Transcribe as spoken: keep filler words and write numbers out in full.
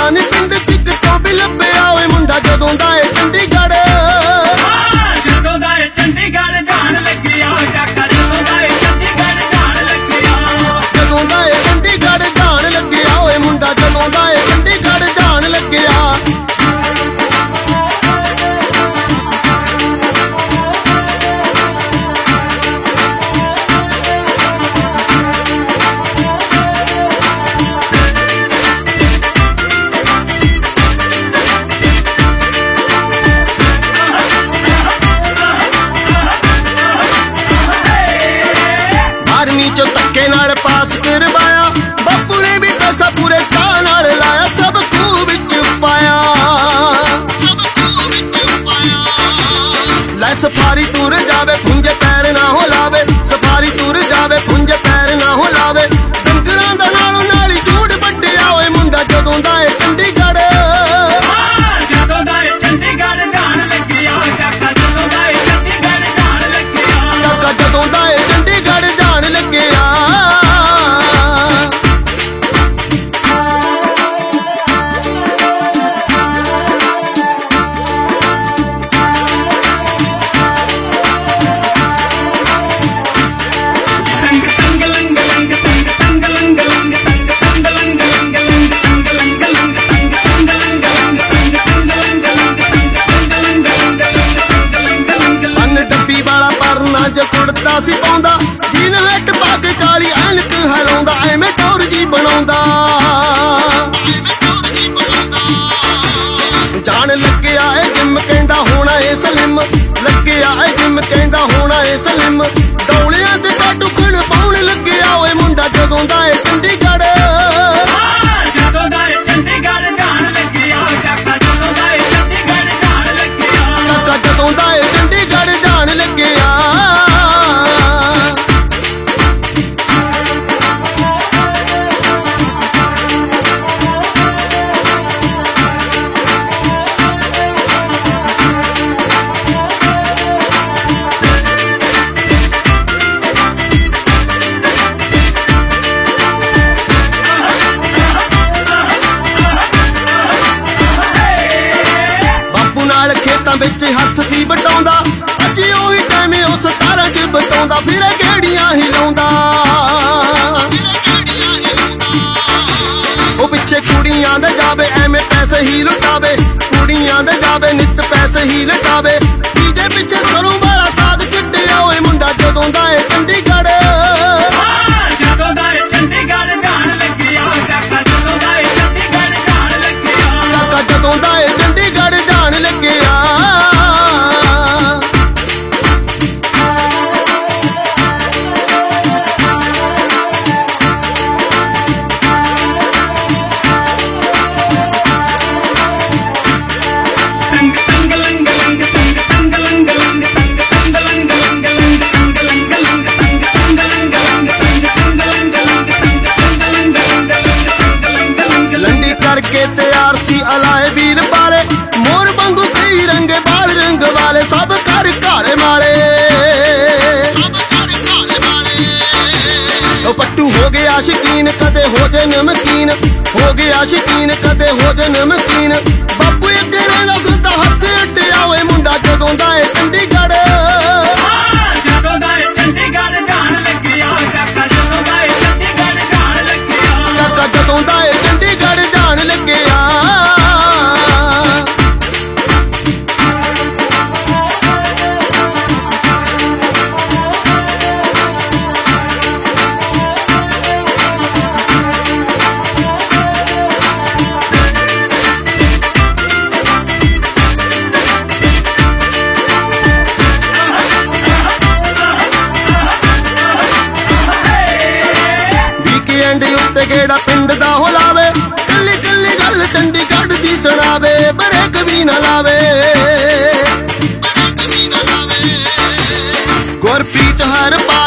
नी पिंड चिक तो भी लभ्या ओए मुंडा जदों दा ए चंडीगढ़ जदों दा ए चंडीगढ़ जान लग्या काका जदों दा ए चंडीगढ़ जान लग्या जदों दा ए चंडीगढ़ जान लग्या ओए मुंडा जदों दा ए चंडीगढ़ जान लग्या चो धक्के नाल पास करवाया बापू ने भी पैसा पूरे चाह नाल लाया सब खूह विच पाया लै सफारी तुर जावे फुंजे पैर ना हो लावे सफारी तुर जावे फुंजे पैर ना हो लावे डंगरां दा नालों नाल ही झूठ वड्डिया ओए मुंडा जदों दा ए चंडीगढ़ जदों दा ए चंडीगढ़ जान लग्या काका जदों दा ए चंडीगढ़ जान लग्या काका जदों दा ए चंडीगढ़ जान लग्या कुड़ता सी पाउंदा जीन हेठ पग काली ऐनक हलाउंदा एवें टौर जी बनाउंदा जान लग्या ए जिम कहंदा होना ए सलिम लग्या ए जिम कहंदा होना ए सलिम डौलियां ते टाटू खण पाउण लग्या ओए मुंडा जदों दा ए चंडीगढ़ जदों दा ए चंडीगढ़ जान लग्या काका जदों दा ए चंडीगढ़ जान लग्या काका जदों दा ए चंडीगढ़ जान लग्या विच हथ सी बटाउंदा अज ओही टाइम उस तारां च बताउंदा फिर गेड़ियां ही लाउंदा ओ पिछे कुड़ियां दे जावे एवें पैसे ही लुटावे कुड़ियां दे जावे नित पैसे ही लुटावे डीजे पिछे सरों वाला साग चिट्टिया ओए मुंडा जदों दा ए चंडीगढ़ जदों दा ए चंडीगढ़ जान लग्या काका जदों दा ए चंडीगढ़ जान लग्या काका जदों दा ए चंडीगढ़ जान लग्या करके तैयार सी अलाए वीर बाले मोर वांगू कई रंगे बाल रंग वाले सब कर काले माले ओ पट्टू हो गया शकीन कदे हो जे नमकीन हो गया शकीन कदे हो जे नमकीन बापू अगे रहना सदा हथ अड्डिया ओए मुंडा जदों दा ए चंडीगढ़ जदों दा ए चंडीगढ़ जान लग्या काका जदों दा ए चंडीगढ़ जान लग्या काका जदों दा ए चंडीगढ़ जान लग्या गेड़ा पिंड दा हो लावे कल्ली कल्ली गल चंडीगढ़ दी सुनावे ब्रेक भी ना लावे गुरप्रीत हर पा